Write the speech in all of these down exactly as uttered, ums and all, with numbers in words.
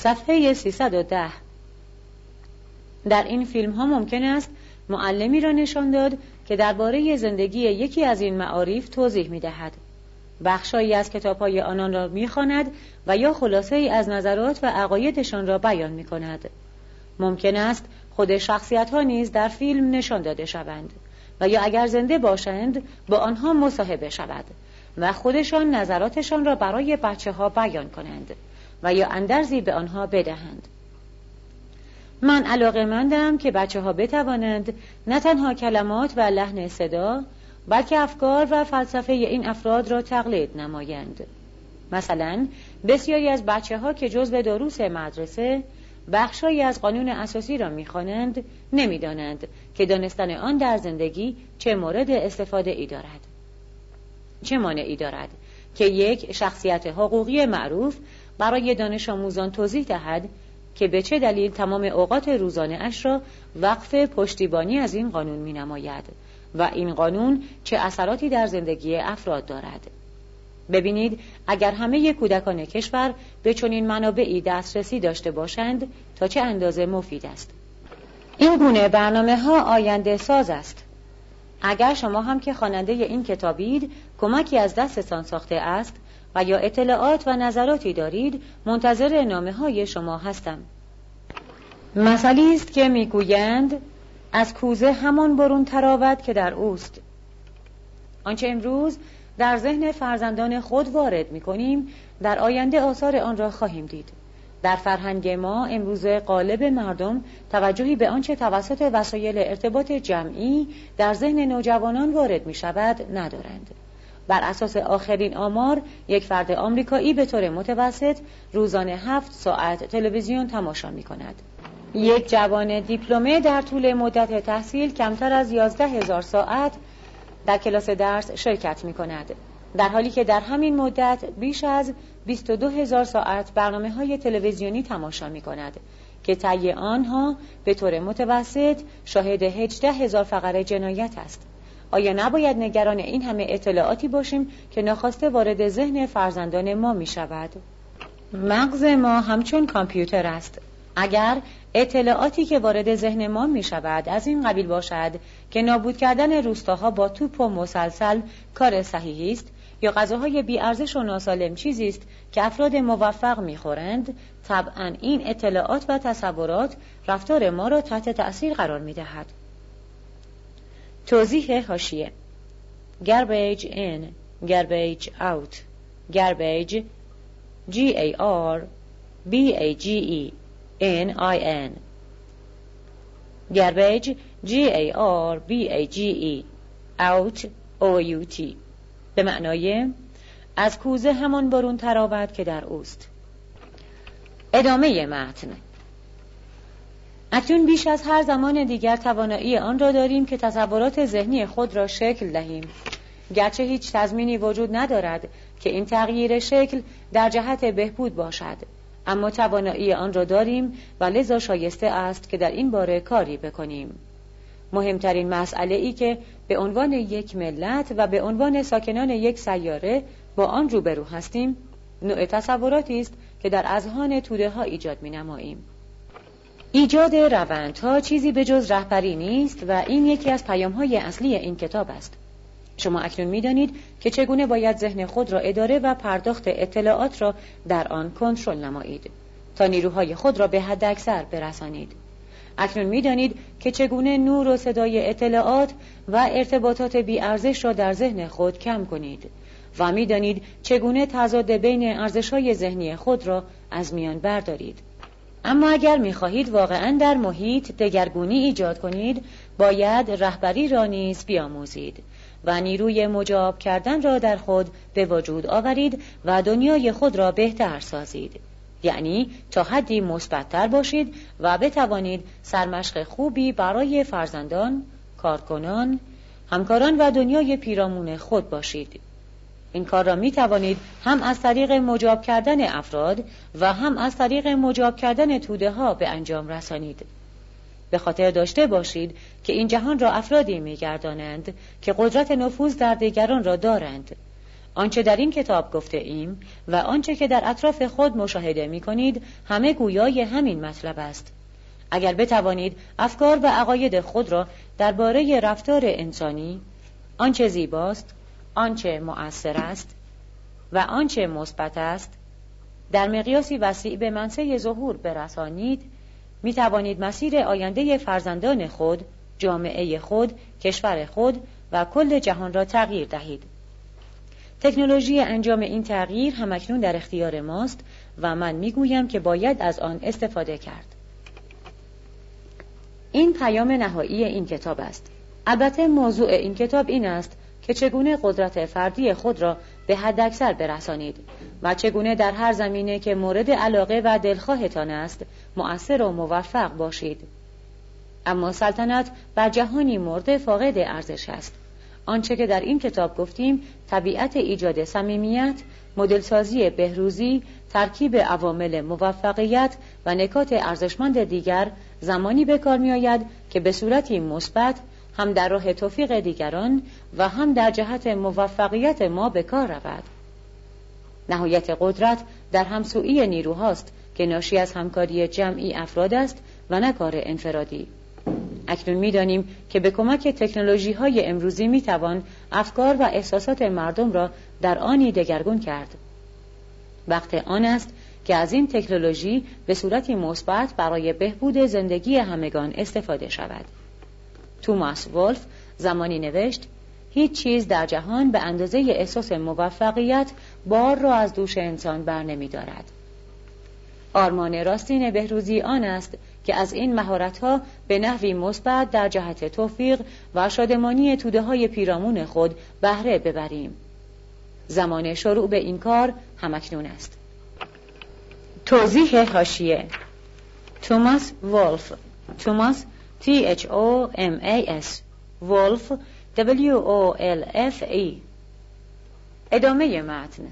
صفحه سیصد و ده. در این فیلم ها ممکن است معلمی را نشان داد که درباره زندگی یکی از این معارف توضیح می دهد. بخشایی از کتاب‌های آنان را می‌خواند و یا خلاصه‌ای از نظرات و عقایدشان را بیان می‌کند. ممکن است خود شخصیت‌ها نیز در فیلم نشان داده شوند و یا اگر زنده باشند با آنها مصاحبه شود و خودشان نظراتشان را برای بچه‌ها بیان کنند و یا اندرزی به آنها بدهند. من علاقه‌مندم که بچه‌ها بتوانند نه تنها کلمات و لحن صدا بلکه افکار و فلسفه این افراد را تقلید نمایند. مثلا بسیاری از بچه‌ها که جزو دروس مدرسه بخشایی از قانون اساسی را می‌خوانند نمی‌دانند که دانستن آن در زندگی چه مورد استفاده ای دارد. چه مانعی دارد که یک شخصیت حقوقی معروف برای دانش آموزان توضیح دهد که به چه دلیل تمام اوقات روزانه اش را وقف پشتیبانی از این قانون می‌نماید و این قانون چه اثراتی در زندگی افراد دارد. ببینید اگر همه کودکان کشور به چنین منابعی دسترسی داشته باشند تا چه اندازه مفید است. این گونه برنامه ها آینده ساز است. اگر شما هم که خواننده این کتابید کمکی از دستتان ساخته است و یا اطلاعات و نظراتی دارید منتظر نامه های شما هستم. مثالی است که میگویند از کوزه همان برون تراود که در اوست. آنچه امروز در ذهن فرزندان خود وارد می‌کنیم در آینده آثار آن را خواهیم دید. در فرهنگ ما امروزه غالب مردم توجهی به آنچه توسط وسایل ارتباط جمعی در ذهن نوجوانان وارد می‌شود ندارند. بر اساس آخرین آمار یک فرد آمریکایی به طور متوسط روزانه هفت ساعت تلویزیون تماشا می‌کند. یک جوان دیپلمه در طول مدت تحصیل کمتر از یازده هزار ساعت در کلاس درس شرکت می کند، در حالی که در همین مدت بیش از بیست و دو هزار ساعت برنامه‌های تلویزیونی تماشا می کند که طی آنها به طور متوسط شاهد هجده هزار فقره جنایت است. آیا نباید نگران این همه اطلاعاتی باشیم که ناخواسته وارد ذهن فرزندان ما می شود؟ مغز ما همچون کامپیوتر است. اگر اطلاعاتی که وارد ذهن ما می شود از این قبیل باشد که نابود کردن روستاها با توپ و مسلسل کار صحیحی است یا غذاهای بی ارزش و ناسالم چیزی است که افراد موفق می خورند، طبعا این اطلاعات و تصورات رفتار ما را تحت تأثیر قرار می دهد. توضیح حاشیه: garbage in, garbage out, garbage G A R B A G E N I N garbage G A R B A G E out O U T به معنای از کوزه همان برون تراود که در اوست. ادامه متن. اکنون بیش از هر زمان دیگر توانایی آن را داریم که تصورات ذهنی خود را شکل دهیم، گرچه هیچ تضمینی وجود ندارد که این تغییر شکل در جهت بهبود باشد، اما توانایی آن را داریم و لذا شایسته است که در این باره کاری بکنیم. مهمترین مسئله ای که به عنوان یک ملت و به عنوان ساکنان یک سیاره با آن روبرو هستیم، نوع تصوراتی است که در اذهان توده ها ایجاد می نماییم. ایجاد روندها چیزی به جز رهبری نیست و این یکی از پیام‌های اصلی این کتاب است. شما اکنون می‌دانید که چگونه باید ذهن خود را اداره و پرداخت اطلاعات را در آن کنترل نمایید تا نیروهای خود را به حد اکثر برسانید. اکنون می‌دانید که چگونه نور و صدای اطلاعات و ارتباطات بی‌ارزش را در ذهن خود کم کنید و می‌دانید چگونه تضاد بین ارزش‌های ذهنی خود را از میان بردارید. اما اگر می‌خواهید واقعاً در محیط دگرگونی ایجاد کنید، باید رهبری را نیز بیاموزید و نیروی مجاب کردن را در خود به وجود آورید و دنیای خود را بهتر سازید. یعنی تا حدی مثبت‌تر باشید و بتوانید سرمشق خوبی برای فرزندان، کارکنان، همکاران و دنیای پیرامون خود باشید. این کار را می توانید هم از طریق مجاب کردن افراد و هم از طریق مجاب کردن توده ها به انجام رسانید. به خاطر داشته باشید که این جهان را افرادی می گردانند که قدرت نفوذ در دیگران را دارند. آنچه در این کتاب گفته ایم و آنچه که در اطراف خود مشاهده می کنید همه گویای همین مطلب است. اگر بتوانید افکار و عقاید خود را درباره رفتار انسانی، آنچه زیباست، آنچه مؤثر است و آنچه مثبت است، در مقیاسی وسیع به منصه ظهور برسانید، می توانید مسیر آینده فرزندان خود، جامعه خود، کشور خود و کل جهان را تغییر دهید. تکنولوژی انجام این تغییر همکنون در اختیار ماست و من می گویم که باید از آن استفاده کرد. این پیام نهایی این کتاب است. البته موضوع این کتاب این است که چگونه قدرت فردی خود را به حداکثر برسانید و چگونه در هر زمینه که مورد علاقه و دلخواهتان است مؤثر و موفق باشید. اما سلطنت بر جهانی مرده فاقد ارزش است. آنچه که در این کتاب گفتیم، طبیعت ایجاد صمیمیت، مدلسازی بهروزی، ترکیب عوامل موفقیت و نکات ارزشمند دیگر زمانی به کار می آید که به صورتی مثبت هم در راه توفیق دیگران و هم در جهت موفقیت ما به کار رود. نهایت قدرت در همسویی نیروهاست که ناشی از همکاری جمعی افراد است و نه کار انفرادی. اکنون می‌دانیم که به کمک تکنولوژی‌های امروزی می‌توان افکار و احساسات مردم را در آنی دگرگون کرد. وقت آن است که از این تکنولوژی به صورتی مثبت برای بهبود زندگی همگان استفاده شود. توماس ولف زمانی نوشت: هیچ چیز در جهان به اندازه احساس موفقیت بار را از دوش انسان بر نمی دارد. آرمان راستین بهروزی آن است که از این مهارت‌ها به نحوی مثبت در جهت توفیق و شادمانی توده‌های پیرامون خود بهره ببریم. زمان شروع به این کار همکنون است. توضیح حاشیه: توماس ولف، توماس T H O M A S، ولف W O L F E. ادامه متن.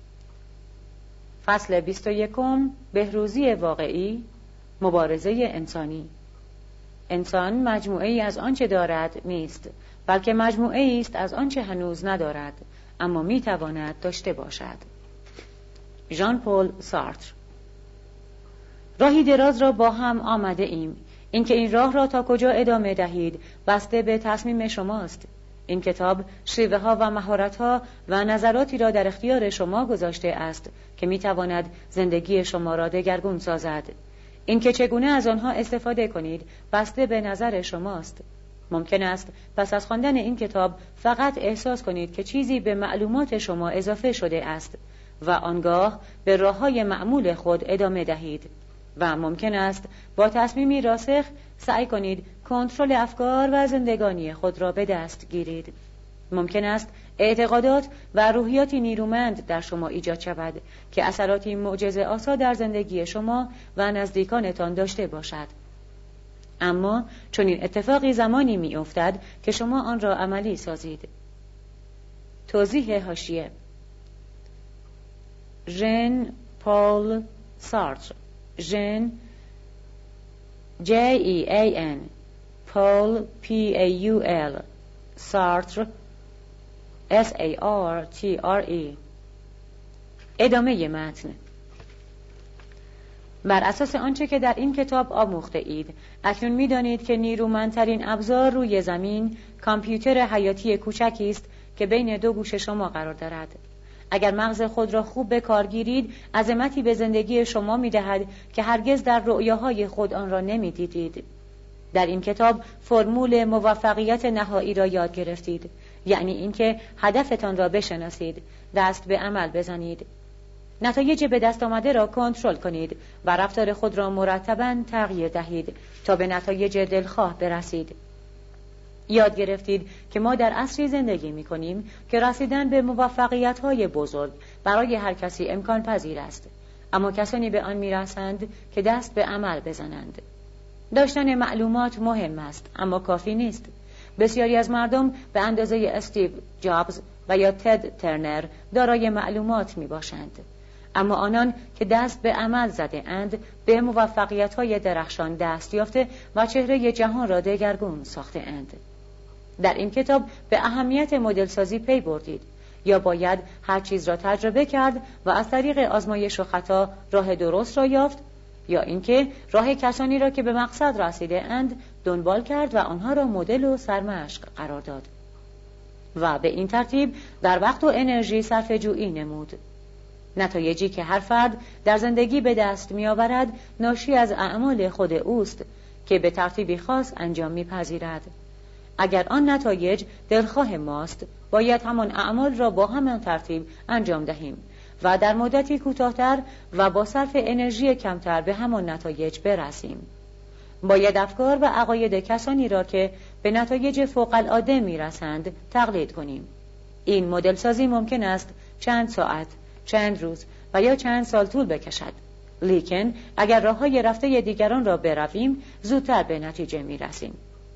فصل بیست و یکم، بهروزی واقعی، مبارزه انسانی. انسان مجموعه‌ای از آنچه دارد نیست، بلکه مجموعه‌ای است از آنچه هنوز ندارد اما میتواند داشته باشد. ژان پل سارتر. راهی دراز را با هم آمده ایم. اینکه این راه را تا کجا ادامه دهید بسته به تصمیم شماست. این کتاب شیوه ها و مهارت ها و نظراتی را در اختیار شما گذاشته است که می تواند زندگی شما را دگرگون سازد. اینکه چگونه از آنها استفاده کنید بسته به نظر شماست. ممکن است پس از خواندن این کتاب فقط احساس کنید که چیزی به معلومات شما اضافه شده است و آنگاه به راه‌های معمول خود ادامه دهید. و ممکن است با تصمیمی راسخ سعی کنید کنترل افکار و زندگانی خود را به دست گیرید. ممکن است اعتقادات و روحیاتی نیرومند در شما ایجاد شود که اثراتی معجزه آسا در زندگی شما و نزدیکانتان داشته باشد. اما چون این اتفاقی زمانی می افتد که شما آن را عملی سازید. توضیح حاشیه: ژن پل سارتر، ژن J E A N، پل P A U L، سارتر S A R T R E. ادامه متن. بر اساس آنچه که در این کتاب آموخته اید، اکنون می دانید که نیرومندترین ابزار روی زمین کامپیوتر حیاتی کوچکی است که بین دو گوش شما قرار دارد. اگر مغز خود را خوب به کار گیرید، عظمتی به زندگی شما می دهد که هرگز در رؤیاهای خود آن را نمی دیدید. در این کتاب فرمول موفقیت نهایی را یاد گرفتید، یعنی اینکه هدفتان را بشناسید، دست به عمل بزنید، نتایج به دست آمده را کنترل کنید و رفتار خود را مرتباً تغییر دهید تا به نتایج دلخواه برسید. یاد گرفتید که ما در عصری زندگی می کنیم که رسیدن به موفقیت‌های بزرگ برای هر کسی امکان پذیر است، اما کسانی به آن می رسند که دست به عمل بزنند. داشتن معلومات مهم است، اما کافی نیست. بسیاری از مردم به اندازه استیو جابز و یا تد ترنر دارای معلومات می باشند، اما آنان که دست به عمل زده اند به موفقیت‌های درخشان دست یافته و چهره جهان را دگرگون ساخته اند. در این کتاب به اهمیت مدل سازی پی بردید. یا باید هر چیز را تجربه کرد و از طریق آزمایش و خطا راه درست را یافت، یا اینکه راه کسانی را که به مقصد رسیده اند دنبال کرد و آنها را مدل و سرمشق قرار داد و به این ترتیب در وقت و انرژی صرفه جویی نمود. نتایجی که هر فرد در زندگی به دست می آورد ناشی از اعمال خود اوست که به ترتیبی خاص انجام می پذیرد. اگر آن نتایج دلخواه ماست، باید همان اعمال را با همان ترتیب انجام دهیم و در مدتی کوتاه‌تر و با صرف انرژی کمتر به همان نتایج برسیم. باید افکار و عقاید کسانی را که به نتایج فوق‌العاده می‌رسند تقلید کنیم. این مدل سازی ممکن است چند ساعت، چند روز و یا چند سال طول بکشد، لیکن اگر راه‌های رفته دیگران را برویم زودتر به نتیجه می‌رسیم.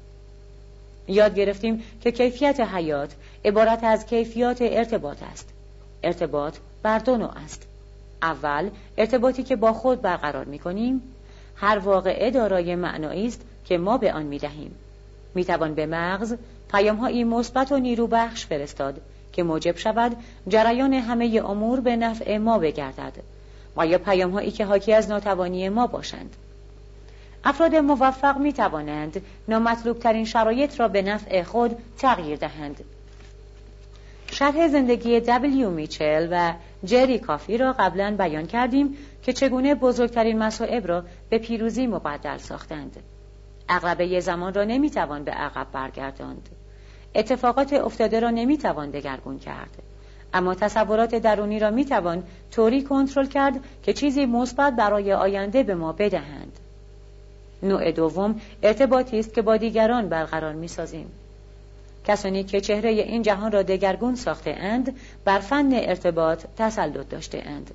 یاد گرفتیم که کیفیت حیات عبارت از کیفیات ارتباط است. ارتباط بر دو نوع است. اول، ارتباطی که با خود برقرار می‌کنیم. هر واقعه دارای معنایی است که ما به آن می‌دهیم. می‌توان به مغز پیام‌هایی مثبت و نیروبخش فرستاد که موجب شود جریان همه امور به نفع ما بگردد و یا پیام‌هایی که حاکی از ناتوانی ما باشند. افراد موفق می توانند نامطلوب ترین شرایط را به نفع خود تغییر دهند. شرح زندگی دبلیو میچل و جری کافی را قبلا بیان کردیم که چگونه بزرگترین مصائب را به پیروزی مبدل ساختند. عقربه زمان را نمی توان به عقب برگرداند. اتفاقات افتاده را نمی توان دگرگون کرد. اما تصورات درونی را می توان طوری کنترل کرد که چیزی مثبت برای آینده به ما بدهند. نوع دوم ارتباطی است که با دیگران برقرار می‌سازیم. کسانی که چهره این جهان را دگرگون ساخته اند بر فن ارتباط تسلط داشته اند.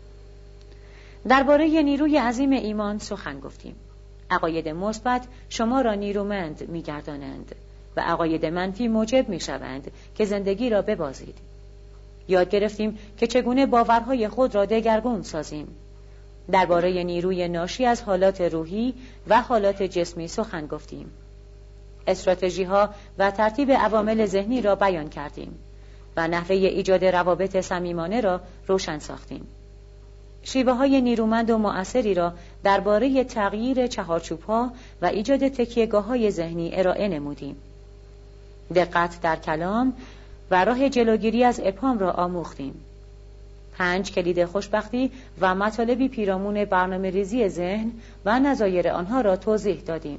درباره نیروی عظیم ایمان سخن گفتیم. عقاید مثبت شما را نیرومند می‌گردانند و عقاید منفی موجب می‌شوند که زندگی را ببازید. یاد گرفتیم که چگونه باورهای خود را دگرگون سازیم. درباره نیروی ناشی از حالات روحی و حالات جسمی سخن گفتیم. استراتژی‌ها و ترتیب عوامل ذهنی را بیان کردیم و نحوه ایجاد روابط صمیمانه را روشن ساختیم. شیوه‌های نیرومند و مؤثری را درباره تغییر چهارچوب‌ها و ایجاد تکیه‌گاه‌های ذهنی ارائه نمودیم. دقت در کلام و راه جلوگیری از ابهام را آموختیم. پنج کلید خوشبختی و مطالبی پیرامون برنامه ریزی ذهن و نظایر آنها را توضیح دادیم.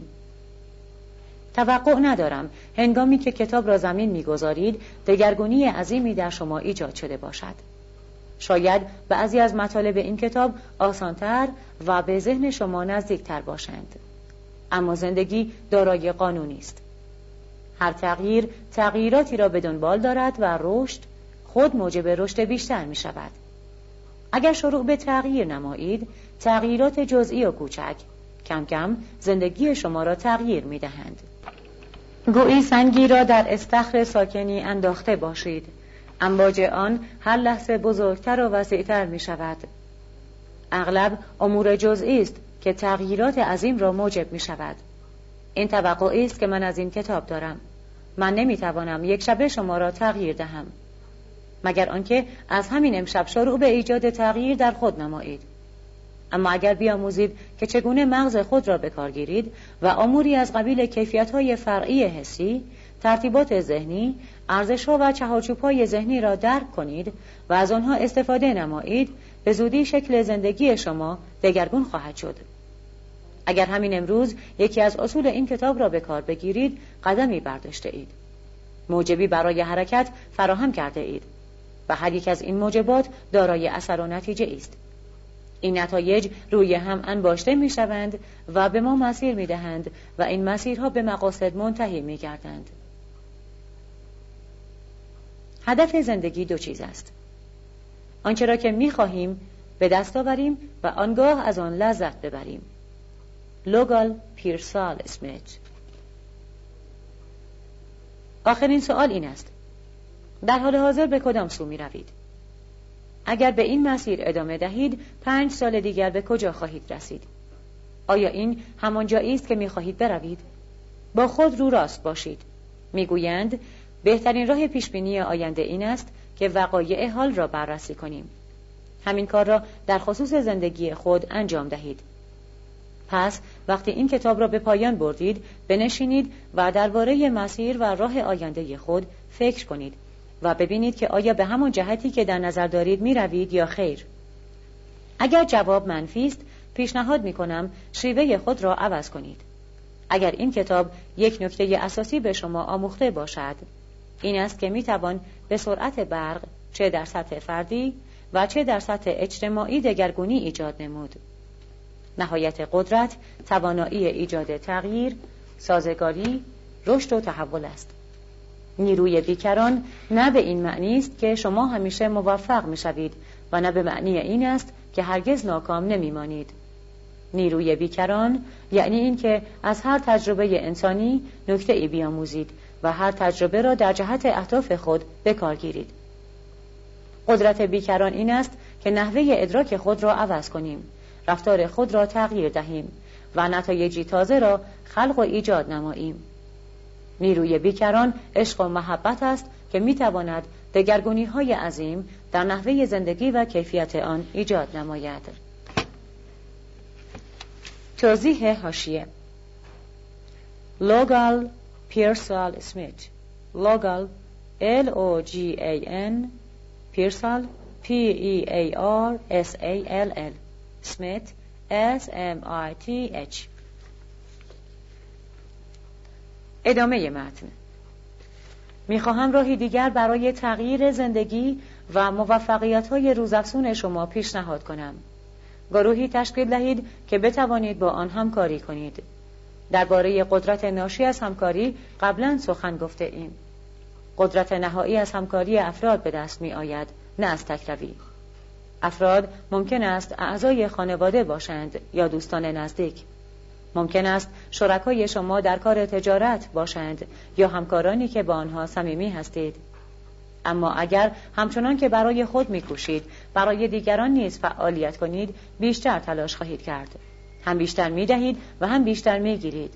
توقع ندارم هنگامی که کتاب را زمین می‌گذارید دگرگونی عظیمی در شما ایجاد شده باشد. شاید بعضی از مطالب این کتاب آسان‌تر و به ذهن شما نزدیکتر باشند. اما زندگی دارای قانونی است. هر تغییر تغییراتی را به دنبال دارد و رشد خود موجب رشد بیشتر می شود. اگر شروع به تغییر نمایید، تغییرات جزئی و کوچک کم کم زندگی شما را تغییر می دهند. گویی سنگی را در استخر ساکنی انداخته باشید. امواج آن هر لحظه بزرگتر و وسیعتر می شود. اغلب امور جزئی است که تغییرات عظیم را موجب می شود. این توقعی است که من از این کتاب دارم. من نمی توانم یک شبه شما را تغییر دهم، مگر آنکه از همین امشب شروع به ایجاد تغییر در خود نمایید. اما اگر بیاموزید که چگونه مغز خود را به کار گیرید و اموری از قبیل کیفیت‌های فرعی حسی، ترتیبات ذهنی، ارزش‌ها و چهارچوب‌های ذهنی را درک کنید و از آنها استفاده نمایید، به زودی شکل زندگی شما دگرگون خواهد شد. اگر همین امروز یکی از اصول این کتاب را به کار بگیرید، قدمی برداشته اید. موجبی برای حرکت فراهم کرده اید و هر یک از این موجبات دارای اثر و نتیجه است. این نتایج روی هم انباشته می شوند و به ما مسیر می دهند و این مسیرها به مقاصد منتهی می گردند. هدف زندگی دو چیز است: آنچه را که می خواهیم به دست آوریم و آنگاه از آن لذت ببریم. لوگال پیرسال اسمیت. آخرین سوال این است: در حال حاضر به کدام سو می روید؟ اگر به این مسیر ادامه دهید، پنج سال دیگر به کجا خواهید رسید؟ آیا این همان جایی است که می خواهید بروید؟ با خود رو راست باشید. می گویند بهترین راه پیشبینی آینده این است که وقایع حال را بررسی کنیم. همین کار را در خصوص زندگی خود انجام دهید. پس وقتی این کتاب را به پایان بردید، بنشینید و درباره مسیر و راه آینده خود فکر کنید و ببینید که آیا به همان جهتی که در نظر دارید می روید یا خیر. اگر جواب منفی است، پیشنهاد می کنم شیوه خود را عوض کنید. اگر این کتاب یک نکته اساسی به شما آموخته باشد، این است که می توان به سرعت برق چه در سطح فردی و چه در سطح اجتماعی دگرگونی ایجاد نمود. نهایت قدرت توانایی ایجاد تغییر، سازگاری، رشد و تحول است. نیروی بیکران نه به این معنی است که شما همیشه موفق می‌شوید و نه به معنی این است که هرگز ناکام نمی‌مانید. نیروی بیکران یعنی این که از هر تجربه انسانی نکته‌ای بیاموزید و هر تجربه را در جهت اهداف خود به کار گیرید. قدرت بیکران این است که نحوه ادراک خود را عوض کنیم، رفتار خود را تغییر دهیم و نتایجی تازه را خلق و ایجاد نماییم. نیروی بیکران عشق و محبت است که میتواند دگرگونی‌های عظیم در نحوه زندگی و کیفیت آن ایجاد نماید. توضیح حاشیه: لوگال پیرسال اسمیت. لوگال L O G A N پیرسال P E A R S A L L اسمیت S M I T H. ادامه متن. میخواهم راهی دیگر برای تغییر زندگی و موفقیت‌های روزافزون شما پیشنهاد کنم. گروهی تشکیل دهید که بتوانید با آن همکاری کنید. درباره قدرت ناشی از همکاری قبلا سخن گفته ایم. قدرت نهایی از همکاری افراد به دست می آید، نه از تکروی. افراد ممکن است اعضای خانواده باشند یا دوستان نزدیک. ممکن است شرکای شما در کار تجارت باشند یا همکارانی که با آنها صمیمی هستید. اما اگر همچنان که برای خود می‌کوشید برای دیگران نیز فعالیت کنید، بیشتر تلاش خواهید کرد. هم بیشتر می‌دهید و هم بیشتر می‌گیرید.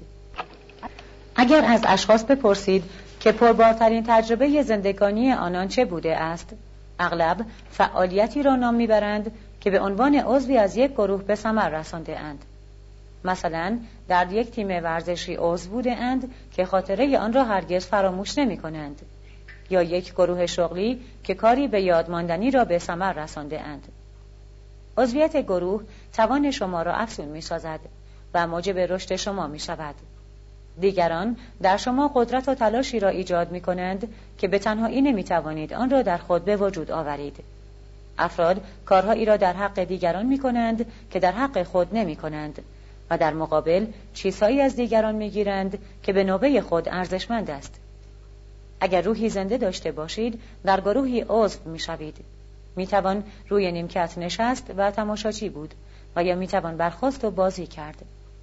اگر از اشخاص بپرسید که پربارترین تجربه زندگانی آنان چه بوده است، اغلب فعالیتی را نام می‌برند که به عنوان عضوی از یک گروه به ثمر رسانده اند. مثلا در یک تیم ورزشی عضو بوده اند که خاطره آن را هرگز فراموش نمی کنند، یا یک گروه شغلی که کاری به یاد ماندنی را به ثمر رسانده اند. عضویت گروه توان شما را افزون می سازد و موجب رشد شما می شود. دیگران در شما قدرت و تلاشی را ایجاد می کنند که به تنهایی نمی توانید آن را در خود به وجود آورید. افراد کارهایی را در حق دیگران می کنند که در حق خود نمی کنند و در مقابل چیزهایی از دیگران می‌گیرند که به نوبه خود ارزشمند است. اگر روحی زنده داشته باشید، در گروهی عضو می‌شوید. می‌توان روی نیمکت نشست و تماشاچی بود و یا می‌توان برخاست و بازی کرد.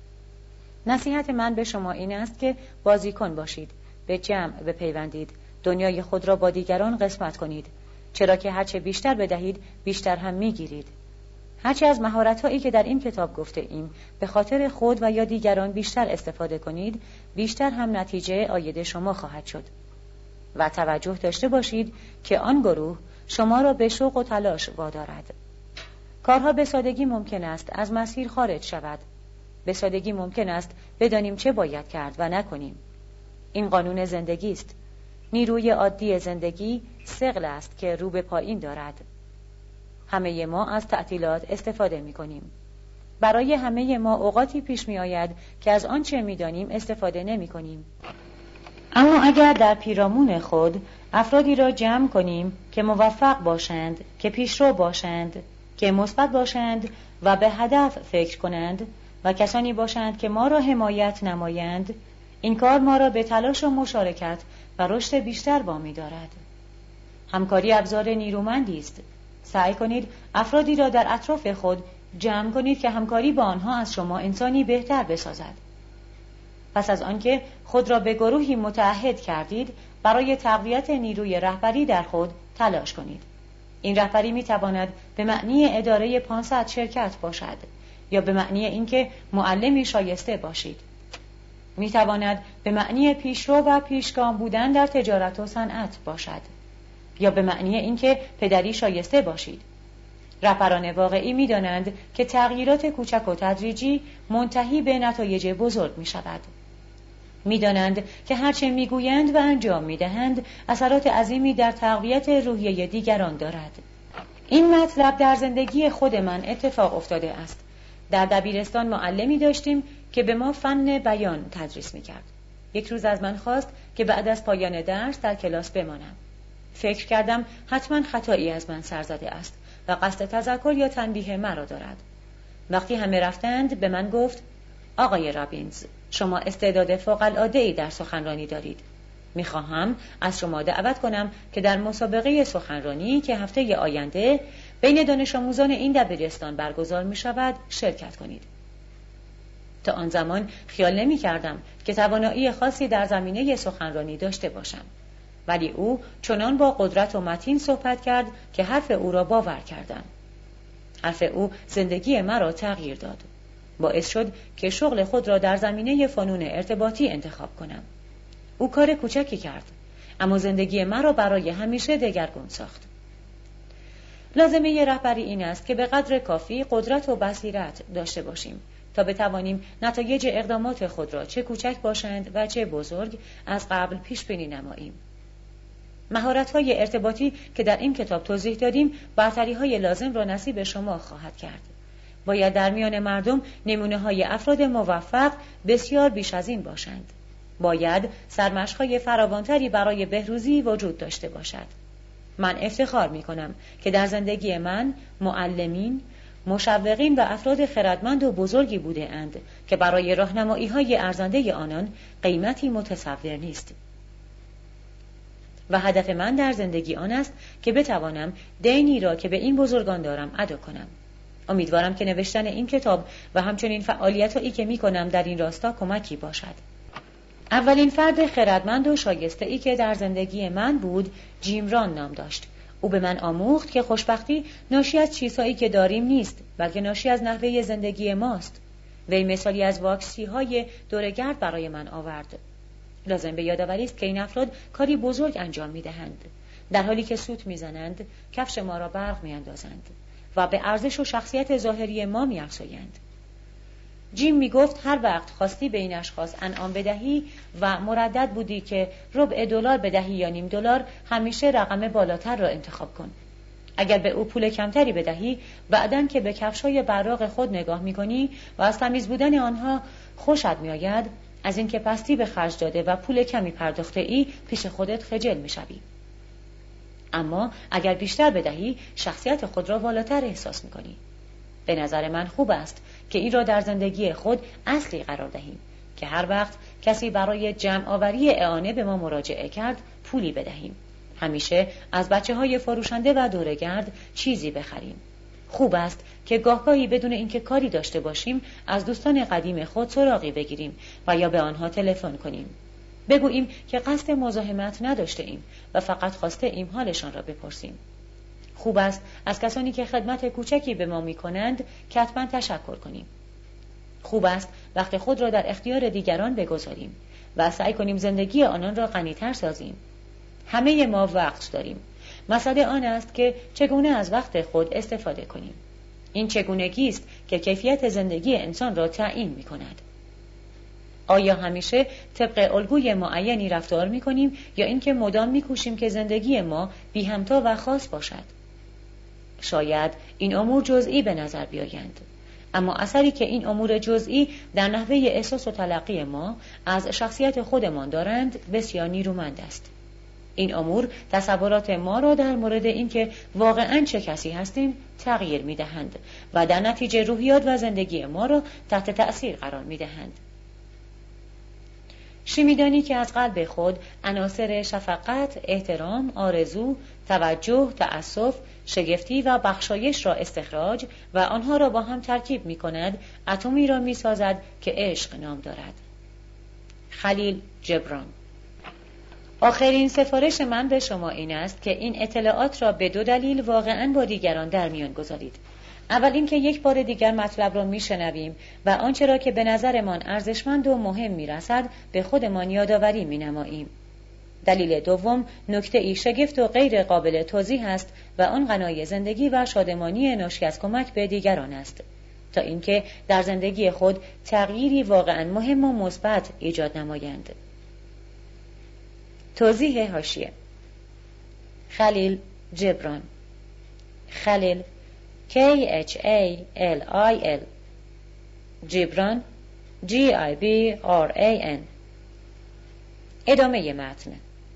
نصیحت من به شما این است که بازیکن باشید، به جمع بپیوندید، دنیای خود را با دیگران قسمت کنید، چرا که هرچه بیشتر بدهید، بیشتر هم می‌گیرید. هرچه از مهارت‌هایی که در این کتاب گفته ایم به خاطر خود و یا دیگران بیشتر استفاده کنید، بیشتر هم نتیجه عاید شما خواهد شد. و توجه داشته باشید که آن گروه شما را به شوق و تلاش وادارد. کارها به سادگی ممکن است از مسیر خارج شود. به سادگی ممکن است بدانیم چه باید کرد و نکنیم. این قانون زندگی است. نیروی عادی زندگی ثقل است که رو به پایین دارد. همه ما از تعطیلات استفاده می کنیم. برای همه ما اوقاتی پیش می آید که از آنچه می دانیم استفاده نمی کنیم. اما اگر در پیرامون خود افرادی را جمع کنیم که موفق باشند، که پیشرو باشند، که مثبت باشند و به هدف فکر کنند و کسانی باشند که ما را حمایت نمایند، این کار ما را به تلاش و مشارکت و رشد بیشتر وامی دارد. همکاری ابزار نیرومندی است. سعی کنید افرادی را در اطراف خود جمع کنید که همکاری با آنها از شما انسانی بهتر بسازد. پس از آنکه خود را به گروهی متعهد کردید، برای تقویت نیروی رهبری در خود تلاش کنید. این رهبری می تواند به معنی اداره پانصد شرکت باشد یا به معنی اینکه معلمی شایسته باشید. می تواند به معنی پیشرو و پیشگام بودن در تجارت و صنعت باشد یا به معنی اینکه پدری شایسته باشید. رهبران واقعی می‌دانند که تغییرات کوچک و تدریجی منتهی به نتایج بزرگ می‌شود. می‌دانند که هرچه می‌گویند و انجام می‌دهند اثرات عظیمی در تقویت روحیه دیگران دارد. این مطلب در زندگی خود من اتفاق افتاده است. در دبیرستان معلمی داشتیم که به ما فن بیان تدریس می‌کرد. یک روز از من خواست که بعد از پایان درس در کلاس بمانم. فکر کردم حتما خطایی از من سر زده است و قصد تذکر یا تنبیه مرا دارد. وقتی همه رفتند به من گفت: آقای رابینز، شما استعداد فوق‌العاده‌ای در سخنرانی دارید. می‌خواهم از شما دعوت کنم که در مسابقه سخنرانی که هفته آینده بین دانش آموزان این دبیرستان برگزار می‌شود شرکت کنید. تا آن زمان خیال نمی‌کردم که توانایی خاصی در زمینه سخنرانی داشته باشم، ولی او چنان با قدرت و متین صحبت کرد که حرف او را باور کردم. حرف او زندگی مرا تغییر داد. باعث شد که شغل خود را در زمینه فنون ارتباطی انتخاب کنم. او کار کوچکی کرد، اما زندگی مرا برای همیشه دگرگون ساخت. لازمه رهبری این است که به قدر کافی قدرت و بصیرت داشته باشیم تا بتوانیم نتایج اقدامات خود را چه کوچک باشند و چه بزرگ از قبل پیش بینی نماییم. مهارت‌های ارتباطی که در این کتاب توضیح دادیم برتری‌های لازم را نصیب شما خواهد کرد. باید در میان مردم نمونه‌های افراد موفق بسیار بیش از این باشند. باید سرمشق‌های فراوانتری برای بهروزی وجود داشته باشد. من افتخار می‌کنم که در زندگی من معلمین، مشوقین و افراد خردمند و بزرگی بوده اند که برای راهنمایی‌های ارزنده آنان قیمتی متصور نیست. و هدف من در زندگی آن است که بتوانم دینی را که به این بزرگان دارم ادا کنم. امیدوارم که نوشتن این کتاب و همچنین فعالیت‌هایی که می‌کنم در این راستا کمکی باشد. اولین فرد خردمند و شایسته‌ای که در زندگی من بود جیم ران نام داشت. او به من آموخت که خوشبختی ناشی از چیزهایی که داریم نیست، بلکه ناشی از نحوه زندگی ماست. وی مثالی از واکسی‌های دورگرد برای من آورد. لازم به یادآوری است که این افراد کاری بزرگ انجام می‌دهند، در حالی که سوت می‌زنند، کفش ما را برق می‌اندازند و به ارزش و شخصیت ظاهری ما می‌افزایند. جیم می‌گفت هر وقت خواستی به این اشخاص انعام بدهی و مردد بودی که ربع دلار بدهی یا نیم دلار، همیشه رقم بالاتر را انتخاب کن. اگر به او پول کمتری بدهی، بعداً که به کفش‌های براق خود نگاه می‌کنی و از تمیز بودن آنها خوشت می‌آید، از اینکه پستی به خرج داده و پول کمی پرداخته ای پیش خودت خجل می‌شوی. اما اگر بیشتر بدهی، شخصیت خود را والاتر احساس می‌کنی. به نظر من خوب است که این را در زندگی خود اصلی قرار دهیم که هر وقت کسی برای جمع آوری اعانه به ما مراجعه کرد پولی بدهیم. همیشه از بچه‌های فروشنده و دورگرد چیزی بخریم. خوب است که گاهگاهی بدون اینکه کاری داشته باشیم از دوستان قدیم خود سراغی بگیریم و یا به آنها تلفن کنیم. بگوییم که قصد مزاحمت نداشته ایم و فقط خواسته ایم حالشان را بپرسیم. خوب است از کسانی که خدمت کوچکی به ما می‌کنند کتباً تشکر کنیم. خوب است وقت خود را در اختیار دیگران بگذاریم و سعی کنیم زندگی آنان را غنی‌تر سازیم. همه ما وقت داریم. مسئله آن است که چگونه از وقت خود استفاده کنیم. این چگونگی است که کیفیت زندگی انسان را تعیین می‌کند. آیا همیشه طبق الگوی معینی رفتار می‌کنیم یا اینکه مدام می‌کوشیم که زندگی ما بی همتا و خاص باشد؟ شاید این امور جزئی به نظر بیایند، اما اثری که این امور جزئی در نحوه احساس و تلقی ما از شخصیت خودمان دارند بسیار نیرومند است. این امور تصورات ما را در مورد اینکه واقعاً چه کسی هستیم تغییر می‌دهند و در نتیجه روحیات و زندگی ما را تحت تأثیر قرار می‌دهند. شیمیدانی که از قلب خود عناصر شفقت، احترام، آرزو، توجه، تأسف، شگفتی و بخشایش را استخراج و آنها را با هم ترکیب می کند، اتمی را می سازد که عشق نام دارد. خلیل جبران. آخرین سفارش من به شما این است که این اطلاعات را به دو دلیل واقعاً با دیگران در میان گذارید. اول اینکه یک بار دیگر مطلب را میشنویم و آنچه را که به نظرمان ارزشمند و مهم میرسد به خودمان یادآوری مینماییم. دلیل دوم نکته ای شگفت و غیر قابل توضیح است و آن غنای زندگی و شادمانی ناشی از کمک به دیگران است، تا اینکه در زندگی خود تغییری واقعا مهم و مثبت ایجاد نمایند. توضیح حاشیه: خلیل جبران، خلیل K H A L I L، جبران G I B R A N. ادامه متن.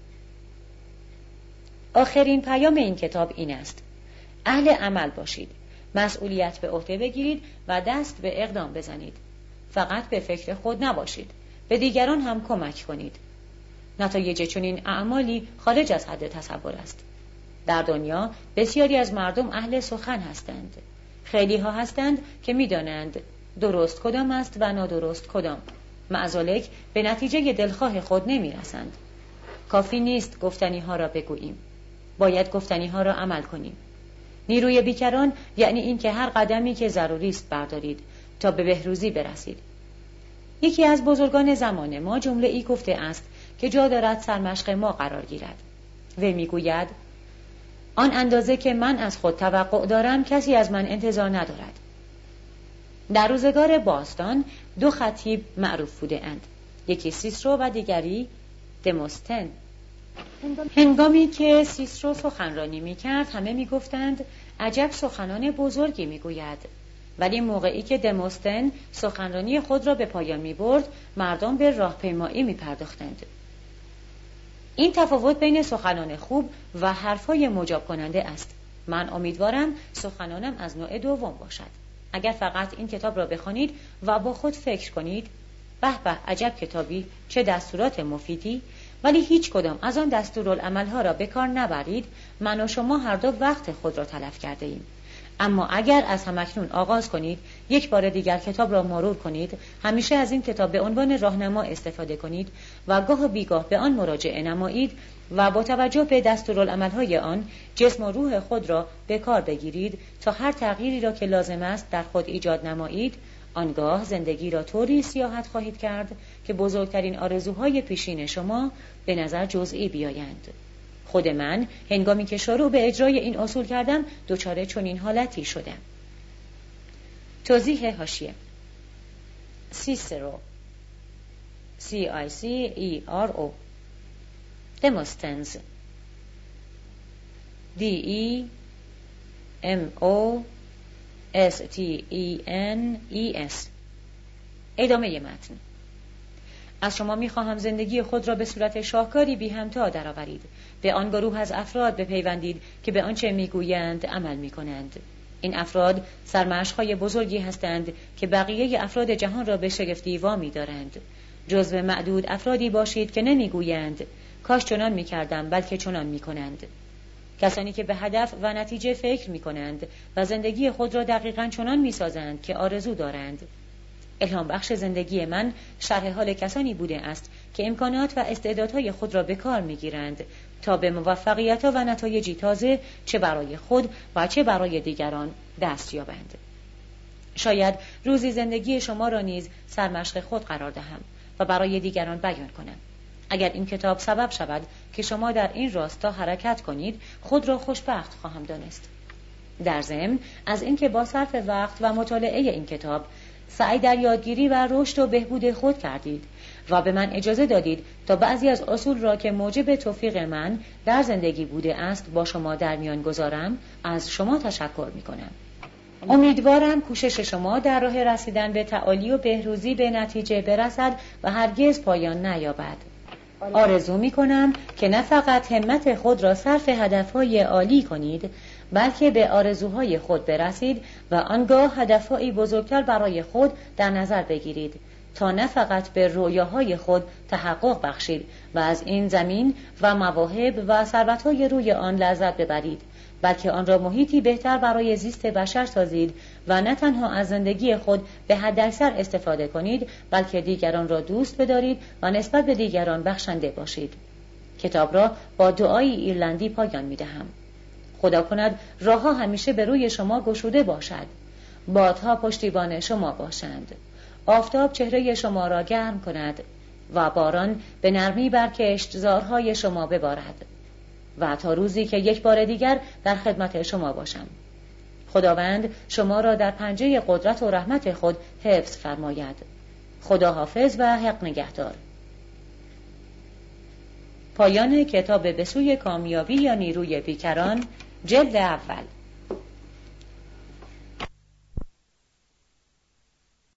آخرین پیام این کتاب این است: اهل عمل باشید، مسئولیت به عهده بگیرید و دست به اقدام بزنید. فقط به فکر خود نباشید، به دیگران هم کمک کنید. نتایج چنین اعمالی خارج از حد تصور است. در دنیا بسیاری از مردم اهل سخن هستند. خیلی ها هستند که می دانند درست کدام است و نادرست کدام، معذالک به نتیجه دلخواه خود نمی رسند. کافی نیست گفتنی ها را بگوییم، باید گفتنی ها را عمل کنیم. نیروی بیکران یعنی این که هر قدمی که ضروری است بردارید تا به بهروزی برسید. یکی از بزرگان زمان ما جمله ای گفته است که جا دارد سرمشق ما قرار گیرد. و میگوید: آن اندازه که من از خود توقع دارم کسی از من انتظار ندارد. در روزگار باستان دو خطیب معروف بوده اند، یکی سیسرو و دیگری دموستن. هنگامی که سیسرو سخنرانی می‌کرد همه می‌گفتند عجب سخنان بزرگی می‌گوید، ولی موقعی که دموستن سخنرانی خود را به پایان می‌برد مردم به راهپیمایی می‌پرداختند. این تفاوت بین سخنان خوب و حرفای مجاب کننده است. من امیدوارم سخنانم از نوع دوم باشد. اگر فقط این کتاب را بخوانید و با خود فکر کنید به به عجب کتابی، چه دستورات مفیدی، ولی هیچ کدام از آن دستورالعملها را به کار نبرید، من و شما هر دو وقت خود را تلف کرده ایم. اما اگر از همکنون آغاز کنید، یک بار دیگر کتاب را مرور کنید، همیشه از این کتاب به عنوان راهنما استفاده کنید و گاه و بیگاه به آن مراجعه نمایید و با توجه به دستورالعملهای آن جسم و روح خود را به کار بگیرید تا هر تغییری را که لازم است در خود ایجاد نمایید، آنگاه زندگی را طوری سیاحت خواهید کرد که بزرگترین آرزوهای پیشین شما به نظر جزئی بیایند. خود من هنگامی که شروع به اجرای این اصول کردم دچار چنین حالتی شدم. توضیح حاشیه: سیسرو C I C E R O، دموستنز D E M O S T E N E S. ادامه متن. از شما می‌خواهم زندگی خود را به صورت شاهکاری بی همتا درآورید. به آن گروه از افراد بپیوندید که به آنچه میگویند عمل میکنند. این افراد سرمشق‌های بزرگی هستند که بقیه افراد جهان را به شگفتی وامی دارند. جزو معدود افرادی باشید که نمیگویند کاش چنان میکردم، بلکه چنان میکنند. کسانی که به هدف و نتیجه فکر میکنند و زندگی خود را دقیقاً چنان میسازند که آرزو دارند. الهام بخش زندگی من شرح حال کسانی بوده است که امکانات و استعدادهای خود را به کار میگیرند تا به موفقیت‌ها و نتایجی تازه چه برای خود و چه برای دیگران دست یابند. شاید روزی زندگی شما را نیز سرمشق خود قرار دهم و برای دیگران بیان کنم. اگر این کتاب سبب شود که شما در این راستا حرکت کنید، خود را خوشبخت خواهم دانست. در ضمن از اینکه با صرف وقت و مطالعه این کتاب سعی در یادگیری و رشد و بهبود خود کردید و به من اجازه دادید تا بعضی از اصول را که موجب توفیق من در زندگی بوده است با شما در میان گذارم، از شما تشکر می کنم. امیدوارم کوشش شما در راه رسیدن به تعالی و بهروزی به نتیجه برسد و هرگز پایان نیابد. آرزو می کنم که نه فقط همت خود را صرف هدفهای عالی کنید، بلکه به آرزوهای خود برسید و آنگاه هدفهایی بزرگتر برای خود در نظر بگیرید تا نه فقط به رویاهای خود تحقق بخشید و از این زمین و مواهب و ثروت‌های روی آن لذت ببرید، بلکه آن را محیطی بهتر برای زیست بشر سازید و نه تنها از زندگی خود به حداکثر استفاده کنید، بلکه دیگران را دوست بدارید و نسبت به دیگران بخشنده باشید. کتاب را با دعای ایرلندی پایان می‌دهم. خدا کند راه‌ها همیشه به روی شما گشوده باشد، بادها پشتیبان شما باشند، آفتاب چهره شما را گرم کند، و باران به نرمی بر کشتزارهای شما ببارد و تا روزی که یک بار دیگر در خدمت شما باشم. خداوند شما را در پنجه قدرت و رحمت خود حفظ فرماید. خدا حافظ و حق نگهدار. پایان کتاب به سوی کامیابی یا نیروی بیکران، جلد اول.